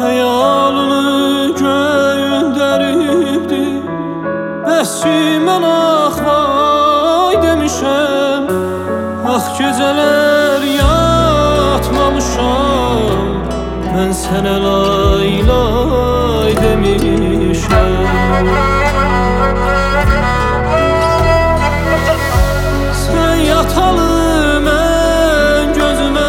Hayalını göyünderibdi. Bəs mən ax vay demişəm. Ax gecələr yatmamışam. Mən sənə lay lay demişəm. Sən yatalı mən gözümə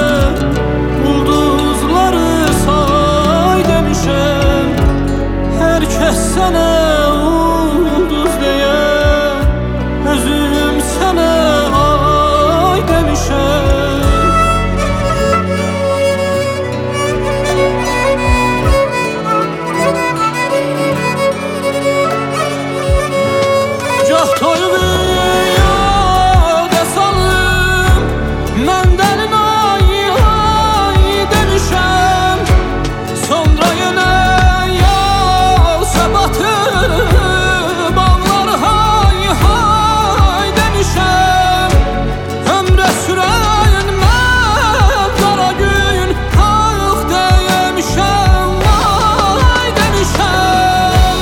ulduzları say demişəm. Hər kəs sənə ulduz deyə, özüm sənə ay demişəm. Gah toyuq yada salım, məndən ay ay demişəm. Sonra yenə yağsa batıb ağlar hay hay demişəm. Ömrə sürən mən qara gün ayıq demişəm, vay demişəm.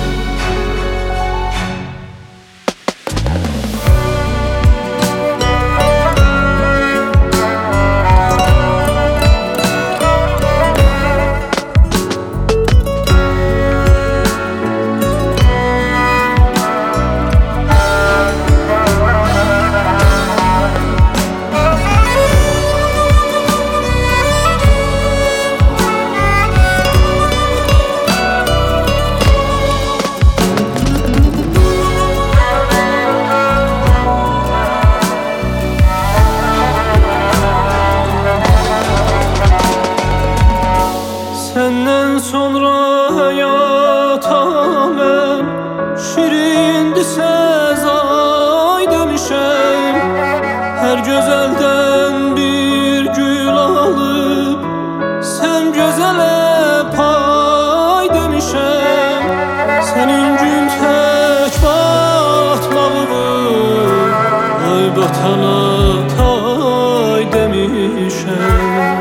Səndən sonra həyata mən şirindirsə ay demişəm. Hər gözəldən bir gül alıb sən gözələ pay demişəm. Sənin gün tək batmağını ay batana tay demişəm.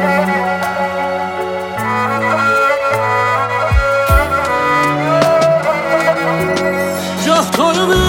Gah toyuq